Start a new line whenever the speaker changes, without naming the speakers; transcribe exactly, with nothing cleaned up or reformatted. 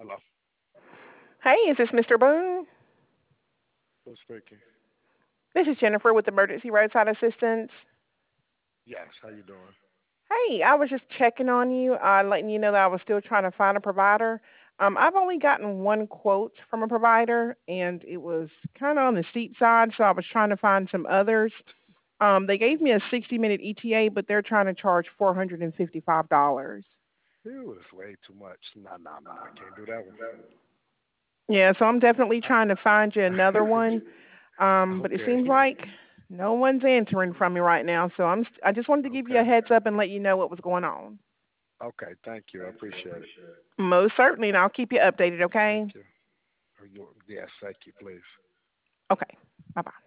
Hello.
Hey, is this Mister Boone?
Who's speaking?
This is Jennifer with Emergency Roadside Assistance.
Yes. How you doing?
Hey, I was just checking on you, uh, letting you know that I was still trying to find a provider. Um, I've only gotten one quote from a provider, and it was kind of on the steep side, so I was trying to find some others. Um, they gave me a sixty-minute E T A, but they're trying to charge four hundred fifty-five dollars.
Ew, it's way too much. Nah, nah, nah. I can't do that one.
Yeah, so I'm definitely trying to find you another one. Um, but it
Okay.
seems like no one's answering from me right now, so I'm. I just wanted to give you a
Okay.
heads up and let you know what was going on.
Okay. Thank you. I appreciate it.
Most certainly, and I'll keep you updated.
Thank
Okay.
you. Are you- Yes. Thank you. Please.
Okay. Bye bye.